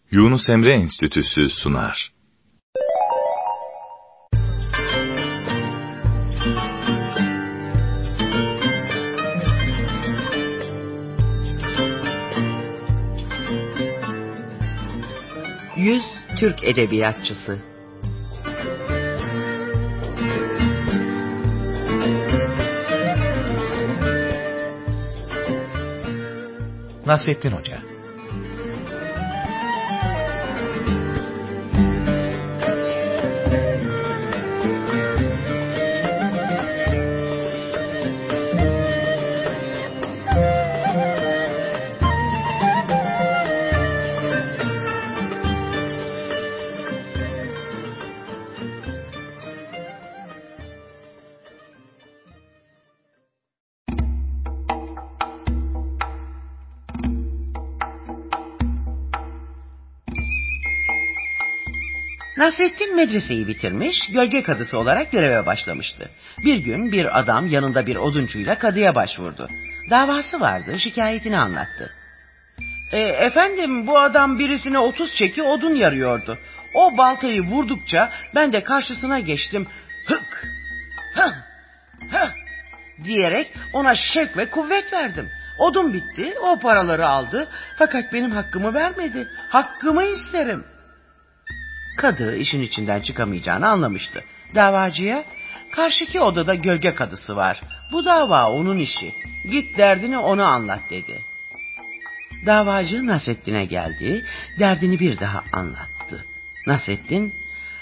Yunus Emre Enstitüsü sunar. Yüz Türk Edebiyatçısı. Nasrettin Hoca. Nasrettin medreseyi bitirmiş, gölge kadısı olarak göreve başlamıştı. Bir gün bir adam yanında bir oduncuyla kadıya başvurdu. Davası vardı, şikayetini anlattı. Efendim, bu adam birisine 30 çeki odun yarıyordu. O baltayı vurdukça ben de karşısına geçtim. Hık, hıh, hıh diyerek ona şevk ve kuvvet verdim. Odun bitti, o paraları aldı. Fakat benim hakkımı vermedi. Hakkımı isterim. Kadı işin içinden çıkamayacağını anlamıştı. Davacıya, karşıki odada gölge kadısı var. Bu dava onun işi. Git derdini ona anlat dedi. Davacı Nasrettin'e geldi. Derdini bir daha anlattı. Nasrettin,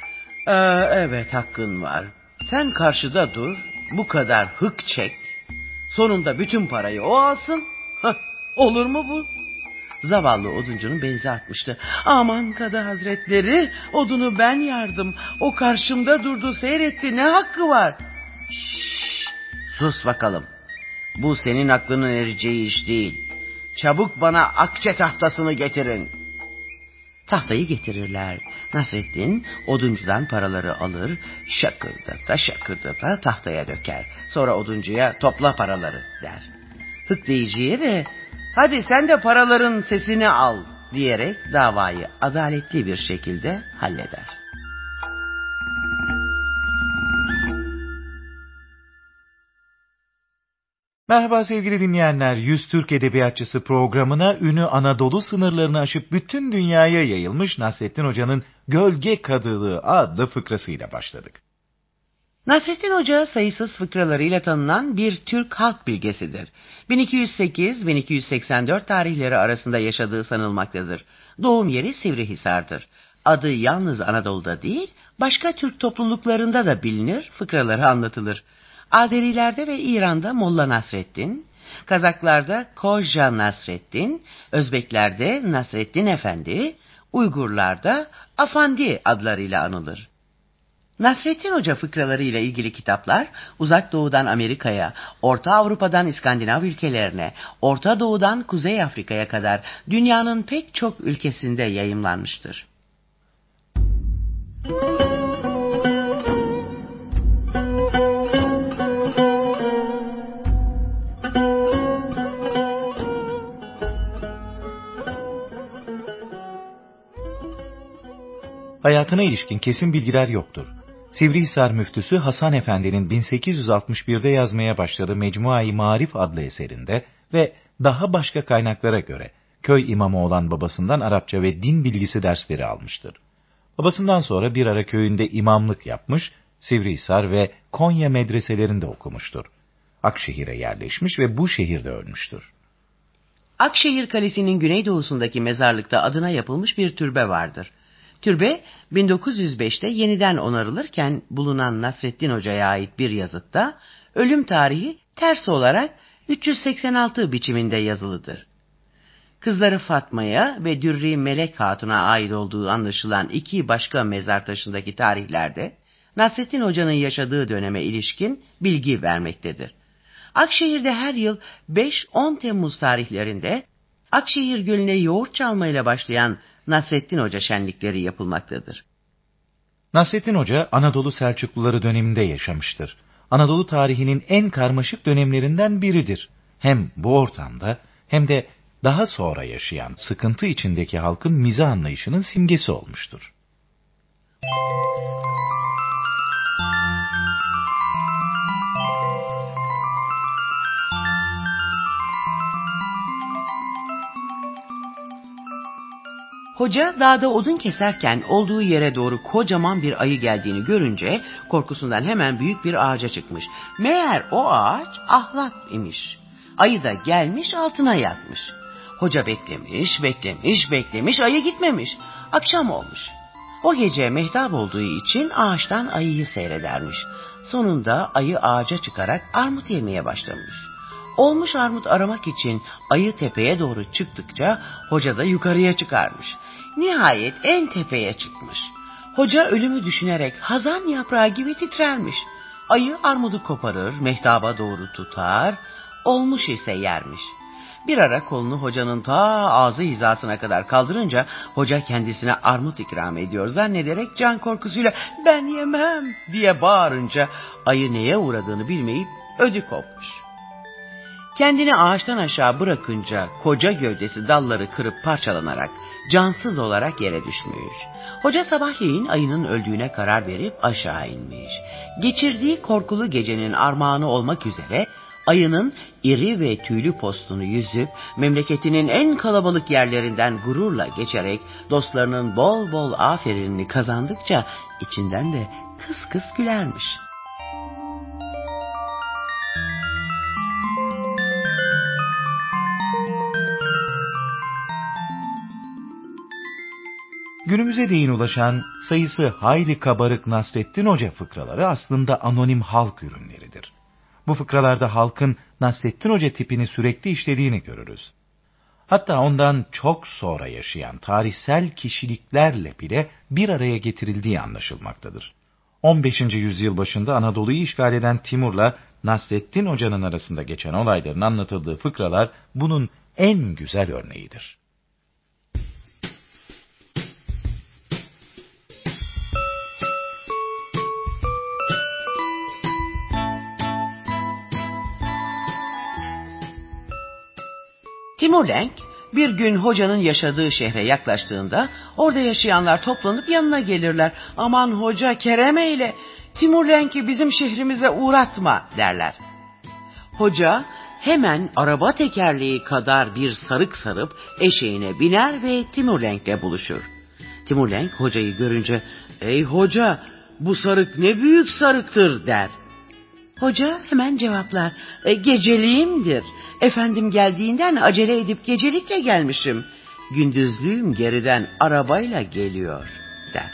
evet hakkın var. Sen karşıda dur. Bu kadar hık çek. Sonunda bütün parayı o alsın. Olur mu bu? Zavallı oduncunun benzi artmıştı. Aman Kadı Hazretleri, odunu ben yardım. O karşımda durdu, seyretti, ne hakkı var? Şşş, sus bakalım. Bu senin aklının ereceği iş değil. Çabuk bana akçe tahtasını getirin. Tahtayı getirirler. Nasrettin oduncudan paraları alır, şakırdata tahtaya döker. Sonra oduncuya topla paraları der. Hıklayıcıya de hadi sen de paraların sesini al diyerek davayı adaletli bir şekilde halleder. Merhaba sevgili dinleyenler, 100 Türk Edebiyatçısı programına ünü Anadolu sınırlarını aşıp bütün dünyaya yayılmış Nasrettin Hoca'nın Gölge Kadılığı adlı fıkrasıyla başladık. Nasrettin Hoca sayısız fıkralarıyla tanınan bir Türk halk bilgesidir. 1208-1284 tarihleri arasında yaşadığı sanılmaktadır. Doğum yeri Sivrihisar'dır. Adı yalnız Anadolu'da değil, başka Türk topluluklarında da bilinir, fıkraları anlatılır. Azerilerde ve İran'da Molla Nasrettin, Kazaklarda Koja Nasrettin, Özbeklerde Nasrettin Efendi, Uygurlarda Afandi adlarıyla anılır. Nasrettin Hoca fıkralarıyla ilgili kitaplar Uzak Doğu'dan Amerika'ya, Orta Avrupa'dan İskandinav ülkelerine, Orta Doğu'dan Kuzey Afrika'ya kadar dünyanın pek çok ülkesinde yayımlanmıştır. Hayatına ilişkin kesin bilgiler yoktur. Sivrihisar müftüsü Hasan Efendi'nin 1861'de yazmaya başladığı Mecmua-i Marif adlı eserinde ve daha başka kaynaklara göre köy imamı olan babasından Arapça ve din bilgisi dersleri almıştır. Babasından sonra bir ara köyünde imamlık yapmış, Sivrihisar ve Konya medreselerinde okumuştur. Akşehir'e yerleşmiş ve bu şehirde ölmüştür. Akşehir Kalesi'nin güneydoğusundaki mezarlıkta adına yapılmış bir türbe vardır. Türbe 1905'te yeniden onarılırken bulunan Nasrettin Hoca'ya ait bir yazıtta ölüm tarihi ters olarak 386 biçiminde yazılıdır. Kızları Fatma'ya ve Dürri Melek Hatun'a ait olduğu anlaşılan iki başka mezar taşındaki tarihlerde Nasrettin Hoca'nın yaşadığı döneme ilişkin bilgi vermektedir. Akşehir'de her yıl 5-10 Temmuz tarihlerinde Akşehir Gölü'ne yoğurt çalmayla başlayan Nasrettin Hoca şenlikleri yapılmaktadır. Nasrettin Hoca Anadolu Selçukluları döneminde yaşamıştır. Anadolu tarihinin en karmaşık dönemlerinden biridir. Hem bu ortamda hem de daha sonra yaşayan sıkıntı içindeki halkın mizah anlayışının simgesi olmuştur. Hoca dağda odun keserken olduğu yere doğru kocaman bir ayı geldiğini görünce korkusundan hemen büyük bir ağaca çıkmış. Meğer o ağaç ahlat imiş. Ayı da gelmiş altına yatmış. Hoca beklemiş, ayı gitmemiş. Akşam olmuş. O gece mehtap olduğu için ağaçtan ayıyı seyredermiş. Sonunda ayı ağaca çıkarak armut yemeye başlamış. Olmuş armut aramak için ayı tepeye doğru çıktıkça hoca da yukarıya çıkarmış. Nihayet en tepeye çıkmış. Hoca ölümü düşünerek hazan yaprağı gibi titrermiş. Ayı armudu koparır, mehtaba doğru tutar, olmuş ise yermiş. Bir ara kolunu hocanın ta ağzı hizasına kadar kaldırınca hoca kendisine armut ikram ediyor zannederek can korkusuyla "Ben yemem" diye bağırınca ayı neye uğradığını bilmeyip ödü kopmuş. Kendini ağaçtan aşağı bırakınca koca gövdesi dalları kırıp parçalanarak cansız olarak yere düşmüş. Hoca sabahleyin ayının öldüğüne karar verip aşağı inmiş. Geçirdiği korkulu gecenin armağanı olmak üzere ayının iri ve tüylü postunu yüzüp memleketinin en kalabalık yerlerinden gururla geçerek dostlarının bol bol aferinini kazandıkça içinden de kıs kıs gülermiş. Günümüze değin ulaşan sayısı hayli kabarık Nasrettin Hoca fıkraları aslında anonim halk ürünleridir. Bu fıkralarda halkın Nasrettin Hoca tipini sürekli işlediğini görürüz. Hatta ondan çok sonra yaşayan tarihsel kişiliklerle bile bir araya getirildiği anlaşılmaktadır. 15. yüzyıl başında Anadolu'yu işgal eden Timur'la Nasrettin Hoca'nın arasında geçen olayların anlatıldığı fıkralar bunun en güzel örneğidir. Timur Lenk bir gün hocanın yaşadığı şehre yaklaştığında orada yaşayanlar toplanıp yanına gelirler. "Aman hoca, kerem eyle, Timur Lenk'i bizim şehrimize uğratma" derler. Hoca hemen araba tekerleği kadar bir sarık sarıp eşeğine biner ve Timur Lenk'le buluşur. Timur Lenk hocayı görünce "Ey hoca, bu sarık ne büyük sarıktır" der. Hoca hemen cevaplar: "Geceliğimdir. Efendim geldiğinden acele edip gecelikle gelmişim. Gündüzlüğüm geriden arabayla geliyor" der.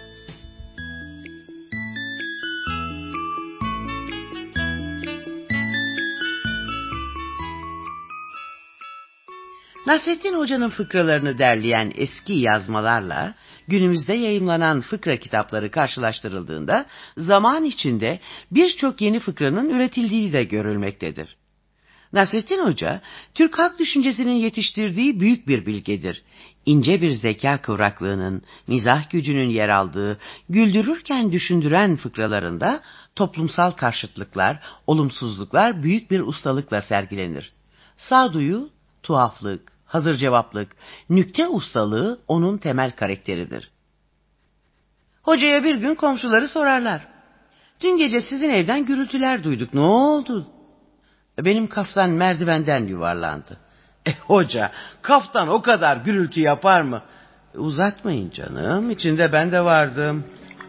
Nasrettin Hoca'nın fıkralarını derleyen eski yazmalarla günümüzde yayımlanan fıkra kitapları karşılaştırıldığında zaman içinde birçok yeni fıkranın üretildiği de görülmektedir. Nasrettin Hoca, Türk halk düşüncesinin yetiştirdiği büyük bir bilgedir. İnce bir zeka kıvraklığının, mizah gücünün yer aldığı, güldürürken düşündüren fıkralarında toplumsal karşıtlıklar, olumsuzluklar büyük bir ustalıkla sergilenir. Sağduyu, tuhaflık, hazır cevaplık, nükte ustalığı onun temel karakteridir. Hocaya bir gün komşuları sorarlar: "Dün gece sizin evden gürültüler duyduk, ne oldu?" "Benim kaftan merdivenden yuvarlandı." Hoca, kaftan o kadar gürültü yapar mı?" "Uzatmayın canım, içinde ben de vardım."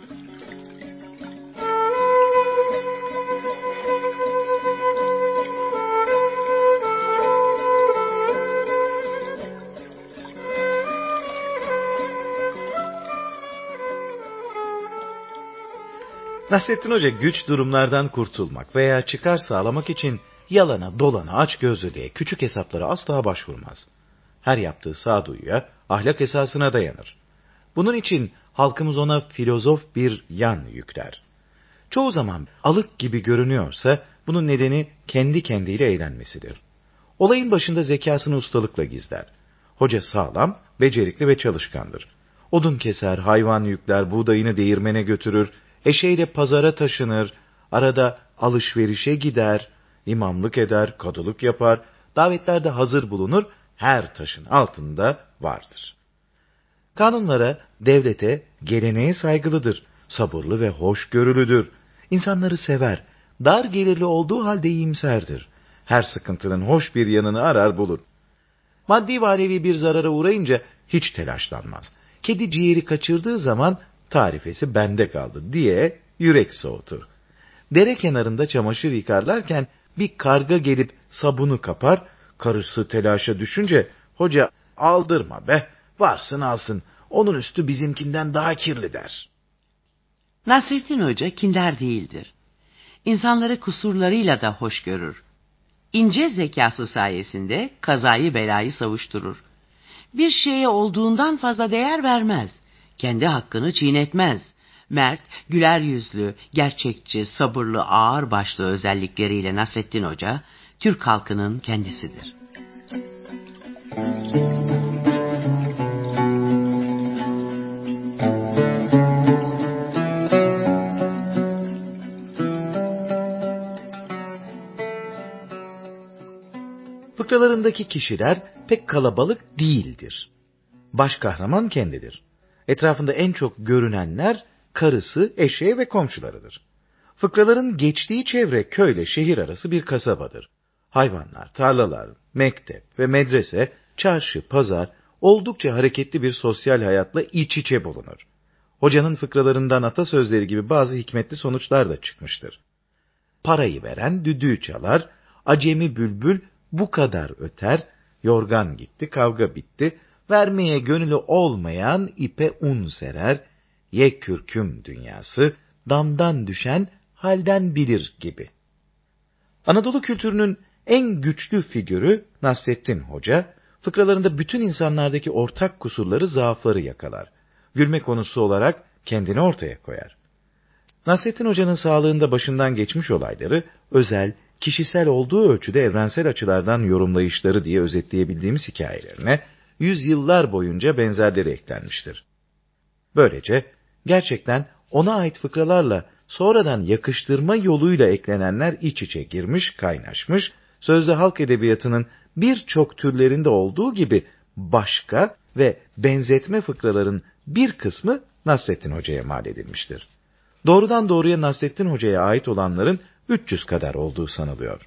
Nasrettin Hoca güç durumlardan kurtulmak veya çıkar sağlamak için yalana, dolana, açgözlülüğe, küçük hesaplara asla başvurmaz. Her yaptığı sağduyuya, ahlak esasına dayanır. Bunun için halkımız ona filozof bir yan yükler. Çoğu zaman alık gibi görünüyorsa bunun nedeni kendi kendiyle eğlenmesidir. Olayın başında zekasını ustalıkla gizler. Hoca sağlam, becerikli ve çalışkandır. Odun keser, hayvan yükler, buğdayını değirmene götürür, eşeğiyle pazara taşınır, arada alışverişe gider, imamlık eder, kadılık yapar, davetlerde hazır bulunur her taşın altında vardır. Kanunlara, devlete, geleneğe saygılıdır, sabırlı ve hoşgörülüdür. İnsanları sever, dar gelirli olduğu halde iyimserdir. Her sıkıntının hoş bir yanını arar bulur. Maddi manevi bir zarara uğrayınca hiç telaşlanmaz. Kedi ciğeri kaçırdığı zaman tarifesi bende kaldı diye yürek soğutur. Dere kenarında çamaşır yıkarlarken bir karga gelip sabunu kapar, karısı telaşa düşünce hoca aldırma be, varsın alsın, onun üstü bizimkinden daha kirli der. Nasrettin Hoca kindar değildir. İnsanları kusurlarıyla da hoş görür. İnce zekası sayesinde kazayı belayı savuşturur. Bir şeye olduğundan fazla değer vermez. Kendi hakkını çiğnetmez. Mert, güler yüzlü, gerçekçi, sabırlı, ağırbaşlı özellikleriyle Nasrettin Hoca, Türk halkının kendisidir. Fıkralarındaki kişiler pek kalabalık değildir. Baş kahraman kendidir. Etrafında en çok görünenler karısı, eşeği ve komşularıdır. Fıkraların geçtiği çevre köyle şehir arası bir kasabadır. Hayvanlar, tarlalar, mektep ve medrese, çarşı, pazar oldukça hareketli bir sosyal hayatla iç içe bulunur. Hocanın fıkralarından atasözleri gibi bazı hikmetli sonuçlar da çıkmıştır. Parayı veren düdüğü çalar, acemi bülbül bu kadar öter, yorgan gitti, kavga bitti, vermeye gönülü olmayan ipe un serer, ye kürküm dünyası, damdan düşen halden bilir gibi. Anadolu kültürünün en güçlü figürü Nasrettin Hoca, fıkralarında bütün insanlardaki ortak kusurları, zaafları yakalar. Gülme konusu olarak kendini ortaya koyar. Nasrettin Hoca'nın sağlığında başından geçmiş olayları, özel, kişisel olduğu ölçüde evrensel açılardan yorumlayışları diye özetleyebildiğimiz hikayelerine, yüzyıllar boyunca benzerleri eklenmiştir. Böylece, gerçekten ona ait fıkralarla sonradan yakıştırma yoluyla eklenenler iç içe girmiş, kaynaşmış, sözlü halk edebiyatının birçok türlerinde olduğu gibi başka ve benzetme fıkraların bir kısmı Nasrettin Hoca'ya mal edilmiştir. Doğrudan doğruya Nasrettin Hoca'ya ait olanların 300 kadar olduğu sanılıyor.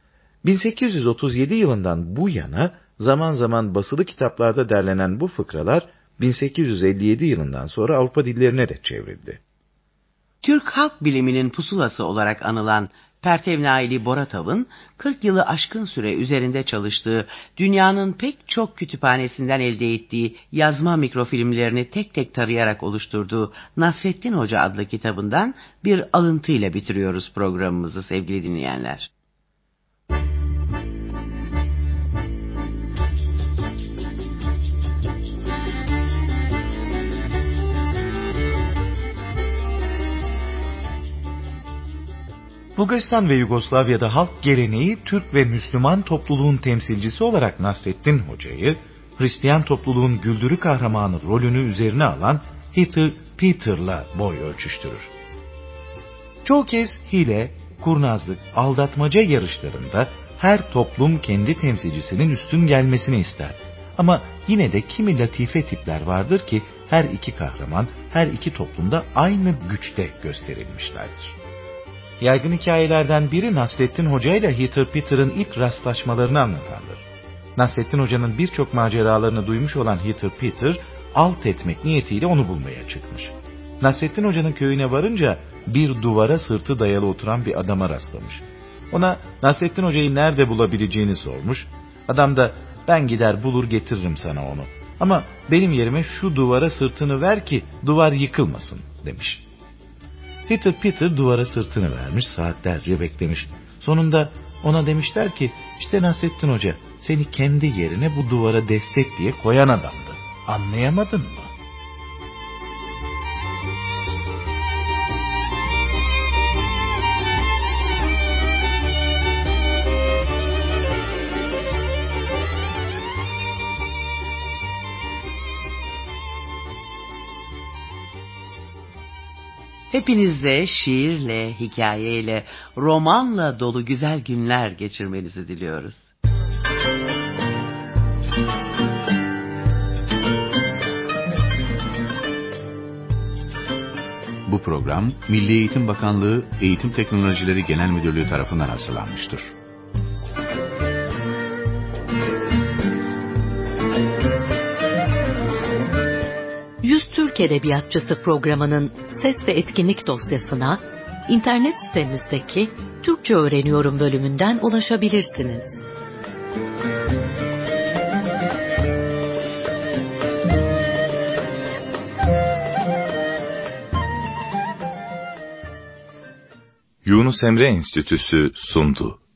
1837 yılından bu yana zaman zaman basılı kitaplarda derlenen bu fıkralar 1857 yılından sonra Avrupa dillerine de çevrildi. Türk halk biliminin pusulası olarak anılan Pertevnaili Boratav'ın 40 yılı aşkın süre üzerinde çalıştığı, dünyanın pek çok kütüphanesinden elde ettiği yazma mikrofilmlerini tek tek tarayarak oluşturduğu Nasrettin Hoca adlı kitabından bir alıntıyla bitiriyoruz programımızı sevgili dinleyenler. Bulgaristan ve Yugoslavya'da halk geleneği Türk ve Müslüman topluluğun temsilcisi olarak Nasrettin Hoca'yı, Hristiyan topluluğun güldürü kahramanı rolünü üzerine alan Heather Peter'la boy ölçüştürür. Çoğu kez hile, kurnazlık, aldatmaca yarışlarında her toplum kendi temsilcisinin üstün gelmesini ister. Ama yine de kimi latife tipler vardır ki her iki kahraman her iki toplumda aynı güçte gösterilmişlerdir. Yaygın hikayelerden biri Nasrettin Hoca ile Heather Peter'ın ilk rastlaşmalarını anlatandır. Nasrettin Hoca'nın birçok maceralarını duymuş olan Heather Peter, alt etmek niyetiyle onu bulmaya çıkmış. Nasrettin Hoca'nın köyüne varınca bir duvara sırtı dayalı oturan bir adama rastlamış. Ona Nasrettin Hoca'yı nerede bulabileceğini sormuş. Adam da ben gider bulur getiririm sana onu. Ama benim yerime şu duvara sırtını ver ki duvar yıkılmasın demiş. Heather Peter duvara sırtını vermiş, saatlerce beklemiş. Sonunda ona demişler ki, işte Nasrettin Hoca seni kendi yerine bu duvara destek diye koyan adamdı. Anlayamadın mı? Hepinize şiirle, hikayeyle, romanla dolu güzel günler geçirmenizi diliyoruz. Bu program, Milli Eğitim Bakanlığı Eğitim Teknolojileri Genel Müdürlüğü tarafından hazırlanmıştır. Yüz Türk Edebiyatçısı programının ses ve etkinlik dosyasına internet sitemizdeki Türkçe Öğreniyorum bölümünden ulaşabilirsiniz. Yunus Emre Enstitüsü sundu.